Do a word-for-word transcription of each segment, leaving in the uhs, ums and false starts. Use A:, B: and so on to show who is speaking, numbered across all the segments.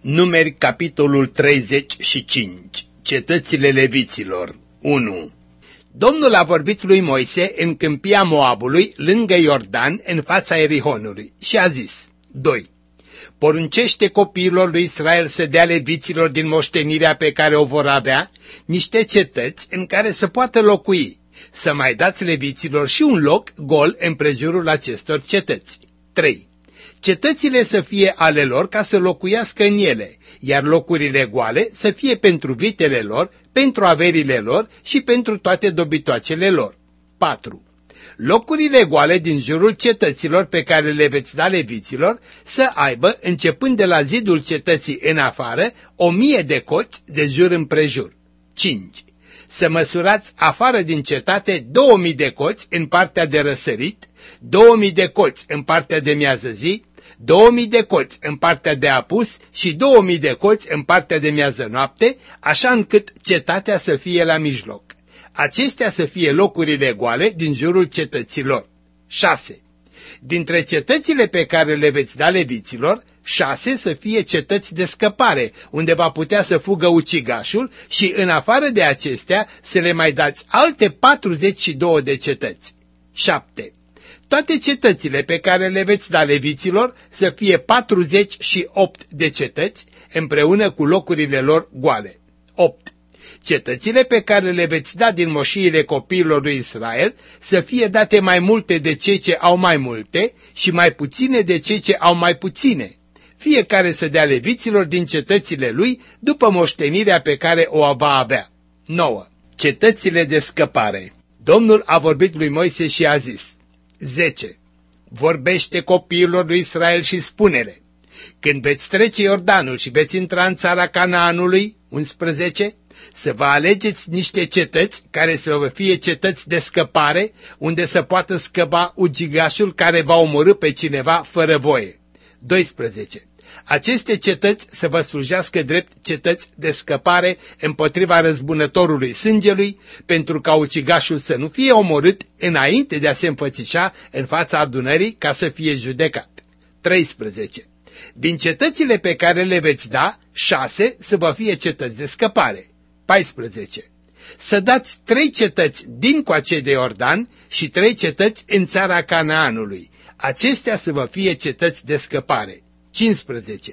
A: Numeri, capitolul treizeci și cinci. Cetățile leviților. unu. Domnul a vorbit lui Moise în câmpia Moabului, lângă Iordan, în fața Erihonului, și a zis: doi. Poruncește copiilor lui Israel să dea leviților din moștenirea pe care o vor avea niște cetăți în care să poată locui, să mai dați leviților și un loc gol împrejurul acestor cetăți. trei. Cetățile să fie ale lor ca să locuiască în ele, iar locurile goale să fie pentru vitele lor, pentru averile lor și pentru toate dobitoacele lor. patru. Locurile goale din jurul cetăților pe care le veți da leviților să aibă, începând de la zidul cetății în afară, o mie de coți de jur împrejur. cinci. Să măsurați afară din cetate două mii de coți în partea de răsărit, două mii de coți în partea de miază zi, două mii de coți în partea de apus și două mii de coți în partea de miază noapte, așa încât cetatea să fie la mijloc. Acestea să fie locurile goale din jurul cetăților. șase. Dintre cetățile pe care le veți da leviților, șase să fie cetăți de scăpare, unde va putea să fugă ucigașul, și în afară de acestea să le mai dați alte patruzeci și două de cetăți. șapte. Toate cetățile pe care le veți da leviților să fie patruzeci și opt de cetăți, împreună cu locurile lor goale. opt. Cetățile pe care le veți da din moșiile copiilor lui Israel să fie date mai multe de cei ce au mai multe și mai puține de cei ce au mai puține. Fiecare să dea leviților din cetățile lui după moștenirea pe care o va avea. nouă. Cetățile de scăpare. Domnul a vorbit lui Moise și a zis: zece. Vorbește copiilor lui Israel și spune-le: când veți trece Iordanul și veți intra în țara Canaanului, unsprezece, să vă alegeți niște cetăți care să vă fie cetăți de scăpare, unde să poată scăpa ucigașul care va omorî pe cineva fără voie. doisprezece. Aceste cetăți să vă slujească drept cetăți de scăpare împotriva răzbunătorului sângelui, pentru ca ucigașul să nu fie omorât înainte de a se înfățișa în fața adunării ca să fie judecat. treisprezece. Din cetățile pe care le veți da, șase să vă fie cetăți de scăpare. paisprezece. Să dați trei cetăți dincoace de Iordan și trei cetăți în țara Canaanului. Acestea să vă fie cetăți de scăpare. cincisprezece.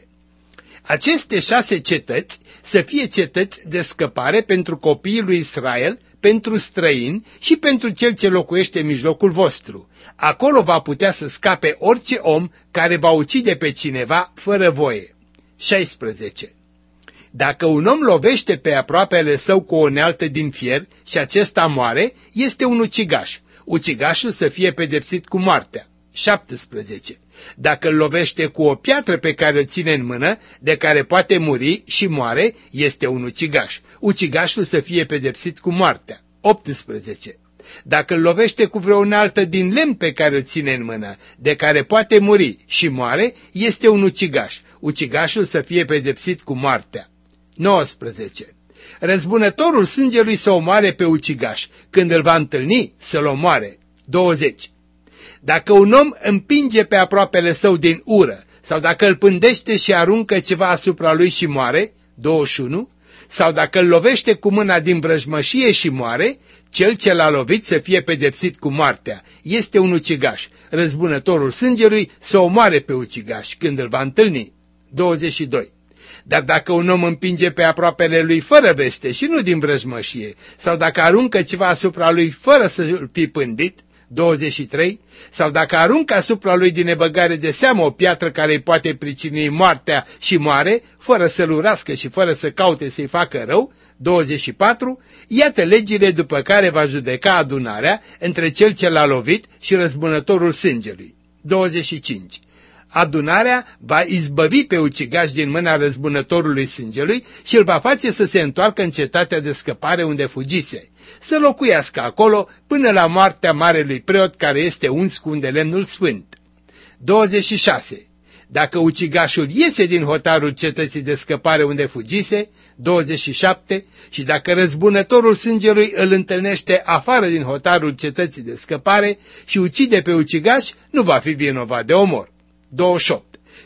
A: Aceste șase cetăți să fie cetăți de scăpare pentru copiii lui Israel, pentru străini și pentru cel ce locuiește în mijlocul vostru. Acolo va putea să scape orice om care va ucide pe cineva fără voie. șaisprezece. Dacă un om lovește pe aproapele său cu o unealtă din fier și acesta moare, este un ucigaș. Ucigașul să fie pedepsit cu moartea. șaptesprezece. Dacă îl lovește cu o piatră pe care o ține în mână, de care poate muri și moare, este un ucigaș. Ucigașul să fie pedepsit cu moartea. optsprezece. Dacă îl lovește cu vreo unealtă din lemn pe care o ține în mână, de care poate muri și moare, este un ucigaș. Ucigașul să fie pedepsit cu moartea. nouăsprezece. Răzbunătorul sângelui să omoare pe ucigaș, când îl va întâlni să-l omoare. douăzeci. Dacă un om împinge pe aproapele său din ură, sau dacă îl pândește și aruncă ceva asupra lui și moare, douăzeci și unu, sau dacă îl lovește cu mâna din vrăjmășie și moare, cel ce l-a lovit să fie pedepsit cu moartea. Este un ucigaș. Răzbunătorul sângelui să omoare pe ucigaș când îl va întâlni. douăzeci și doi. Dar dacă un om împinge pe aproapele lui fără veste și nu din vrăjmășie, sau dacă aruncă ceva asupra lui fără să-l fi pândit, douăzeci și trei, sau dacă aruncă asupra lui din nebăgare de seamă o piatră care îi poate pricini moartea și moare, fără să-l urască și fără să caute să-i facă rău, douăzeci și patru, iată legile după care va judeca adunarea între cel ce l-a lovit și răzbunătorul sângelui. douăzeci și cinci. Adunarea va izbăvi pe ucigaș din mâna răzbunătorului sângelui și îl va face să se întoarcă în cetatea de scăpare unde fugise, să locuiască acolo până la moartea marelui preot care este uns cu un de lemnul sfânt. douăzeci și șase. Dacă ucigașul iese din hotarul cetății de scăpare unde fugise, douăzeci și șapte, și dacă răzbunătorul sângelui îl întâlnește afară din hotarul cetății de scăpare și ucide pe ucigaș, nu va fi vinovat de omor. douăzeci și opt.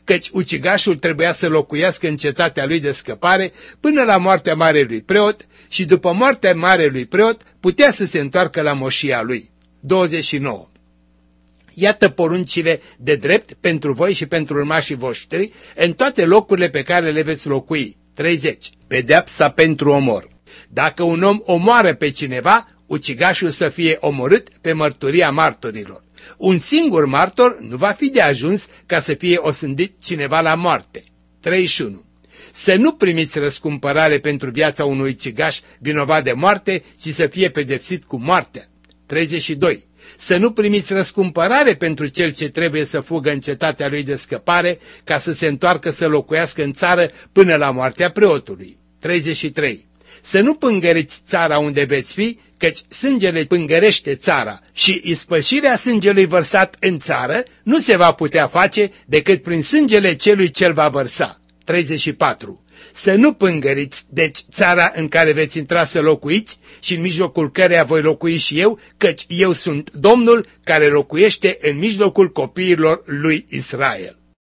A: căci ucigașul trebuia să locuiască în cetatea lui de scăpare până la moartea marelui preot și după moartea marelui preot putea să se întoarcă la moșia lui. douăzeci și nouă. Iată poruncile de drept pentru voi și pentru urmașii voștri în toate locurile pe care le veți locui. treizeci. Pedeapsa pentru omor. Dacă un om omoară pe cineva, ucigașul să fie omorât pe mărturia martorilor. Un singur martor nu va fi de ajuns ca să fie osândit cineva la moarte. treizeci și unu. Să nu primiți răscumpărare pentru viața unui ucigaș vinovat de moarte, ci să fie pedepsit cu moartea. treizeci și doi. Să nu primiți răscumpărare pentru cel ce trebuie să fugă în cetatea lui de scăpare, ca să se întoarcă să locuiască în țară până la moartea preotului. treizeci și trei. Să nu pângăriți țara unde veți fi, căci sângele pângărește țara și ispășirea sângelui vărsat în țară nu se va putea face decât prin sângele celui ce-l va vărsa. treizeci și patru. Să nu pângăriți, deci, țara în care veți intra să locuiți și în mijlocul căreia voi locui și eu, căci eu sunt Domnul care locuiește în mijlocul copiilor lui Israel.